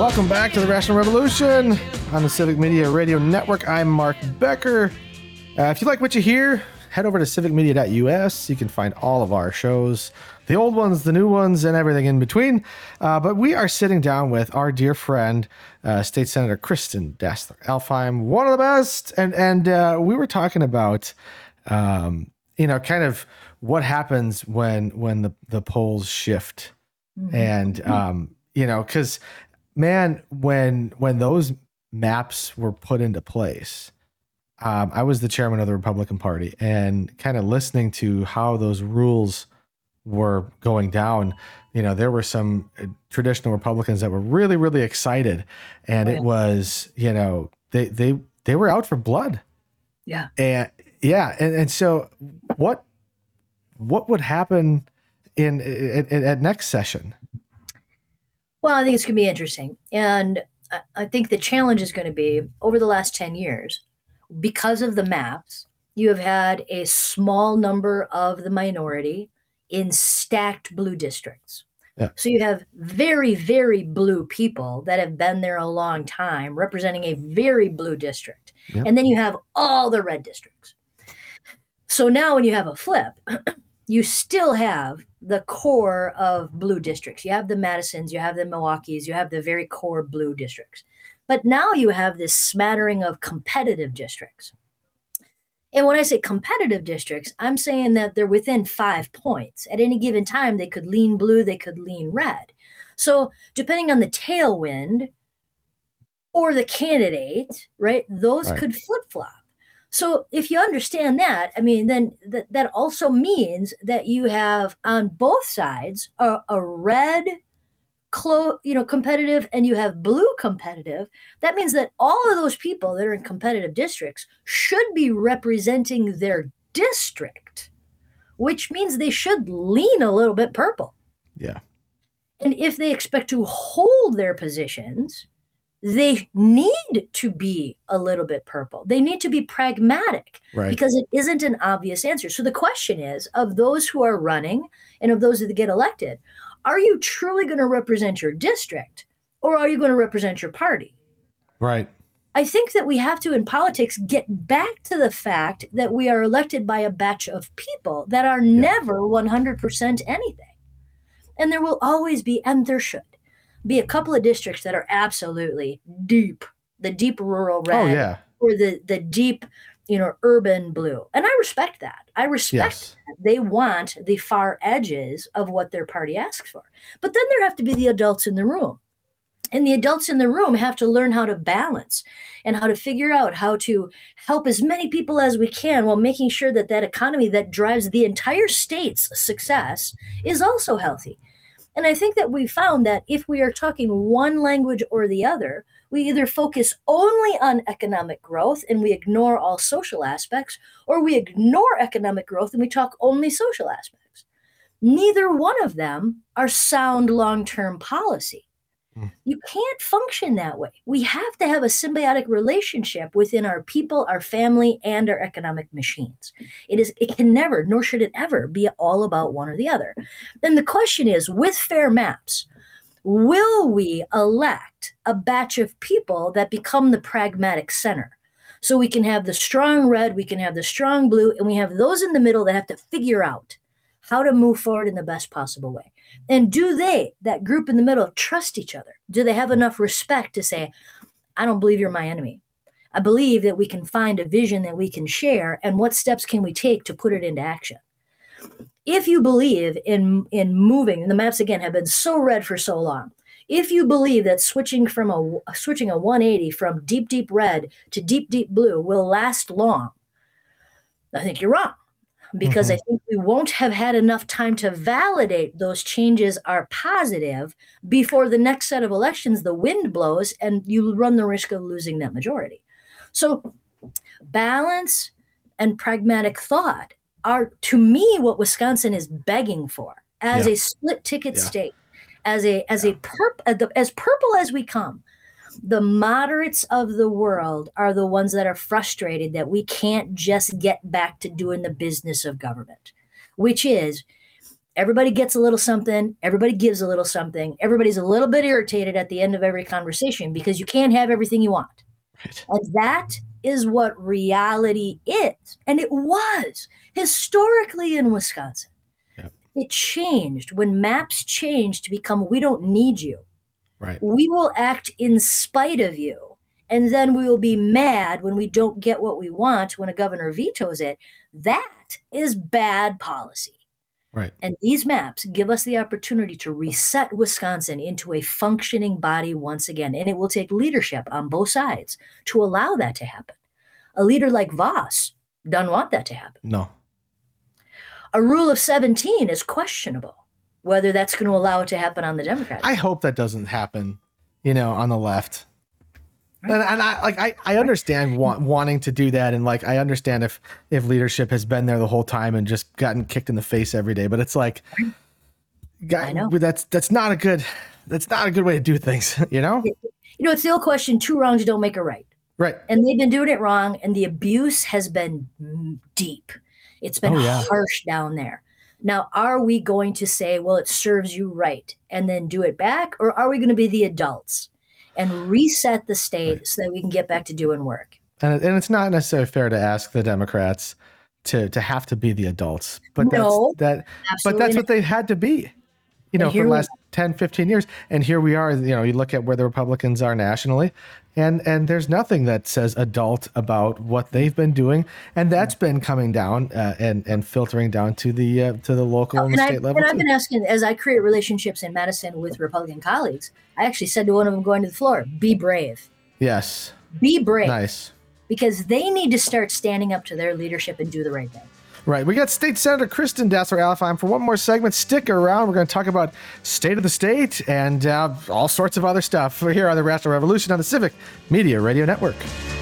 Welcome back to the Rational Revolution on the Civic Media Radio Network. I'm Mark Becker. If you like what you hear, head over to civicmedia.us. You can find all of our shows, the old ones, the new ones, and everything in between. But we are sitting down with our dear friend, State Senator Kristen Dassler-Alfheim, one of the best. And we were talking about, kind of what happens when the polls shift. Mm-hmm. And, because, man, when those maps were put into place, I was the chairman of the Republican Party, and kind of listening to how those rules were going down. There were some traditional Republicans that were really, really excited, and it was, they were out for blood. Yeah. And so what would happen at next session? Well, I think it's going to be interesting. And I think the challenge is going to be over the last 10 years, because of the maps, you have had a small number of the minority in stacked blue districts. Yeah. So you have very, very blue people that have been there a long time representing a very blue district. Yeah. And then you have all the red districts. So now when you have a flip, you still have the core of blue districts. You have the Madisons, you have the Milwaukees, you have the very core blue districts. But now you have this smattering of competitive districts. And when I say competitive districts, I'm saying that they're within 5 points. At any given time, they could lean blue, they could lean red. So depending on the tailwind or the candidate, right, those could flip-flop. So if you understand that, I mean, then that also means that you have on both sides a red competitive, and you have blue competitive. That means that all of those people that are in competitive districts should be representing their district, which means they should lean a little bit purple. Yeah. And if they expect to hold their positions, they need to be a little bit purple. They need to be pragmatic, right? Because it isn't an obvious answer. So the question is, of those who are running and of those that get elected, are you truly going to represent your district, or are you going to represent your party? Right. I think that we have to, in politics, get back to the fact that we are elected by a batch of people that are never 100% anything. And there will always be, and there should be, a couple of districts that are absolutely deep, the deep rural red, or the deep, urban blue. And I respect that. I respect that. They want the far edges of what their party asks for. But then there have to be the adults in the room. And the adults in the room have to learn how to balance and how to figure out how to help as many people as we can while making sure that that economy that drives the entire state's success is also healthy. And I think that we found that if we are talking one language or the other, we either focus only on economic growth and we ignore all social aspects, or we ignore economic growth and we talk only social aspects. Neither one of them are sound long-term policy. You can't function that way. We have to have a symbiotic relationship within our people, our family, and our economic machines. It can never, nor should it ever, be all about one or the other. Then the question is, with fair maps, will we elect a batch of people that become the pragmatic center? So we can have the strong red, we can have the strong blue, and we have those in the middle that have to figure out how to move forward in the best possible way. And do they, that group in the middle, trust each other? Do they have enough respect to say, I don't believe you're my enemy. I believe that we can find a vision that we can share, and what steps can we take to put it into action? If you believe in moving, and the maps again have been so red for so long, if you believe that switching a 180 from deep, deep red to deep, deep blue will last long, I think you're wrong. Because I think we won't have had enough time to validate those changes are positive before the next set of elections, the wind blows and you run the risk of losing that majority. So balance and pragmatic thought are, to me, what Wisconsin is begging for as a split ticket state, as purple as we come. The moderates of the world are the ones that are frustrated that we can't just get back to doing the business of government, which is Everybody gets a little something. Everybody gives a little something. Everybody's a little bit irritated at the end of every conversation because you can't have everything you want. Right. And that is what reality is. And it was historically in Wisconsin. Yep. It changed when maps changed to become, we don't need you. Right. We will act in spite of you. And then we will be mad when we don't get what we want when a governor vetoes it. That is bad policy. Right. And these maps give us the opportunity to reset Wisconsin into a functioning body once again. And it will take leadership on both sides to allow that to happen. A leader like Voss doesn't want that to happen. No. A rule of 17 is questionable, whether that's going to allow it to happen on the Democrats. I hope that doesn't happen, on the left. And I understand wanting to do that, and like I understand if leadership has been there the whole time and just gotten kicked in the face every day, but it's like, I know. that's not a good way to do things, It's the old question: two wrongs don't make a right. Right. And they've been doing it wrong, and the abuse has been deep. It's been harsh down there. Now, are we going to say, well, it serves you right, and then do it back, or are we going to be the adults and reset the state so that we can get back to doing work? And it's not necessarily fair to ask the Democrats to have to be the adults, but that's what they had to be, for the last 10, 15 years. And here we are, you look at where the Republicans are nationally, and there's nothing that says adult about what they've been doing. And that's been coming down and filtering down to the local and the state level. And I've been asking, as I create relationships in Madison with Republican colleagues, I actually said to one of them going to the floor, be brave. Yes. Be brave. Nice. Because they need to start standing up to their leadership and do the right thing. Right. We got State Senator Kristen Dassler-Alefheim for one more segment. Stick around. We're going to talk about state of the state and all sorts of other stuff. We're here on the Rational Revolution on the Civic Media Radio Network.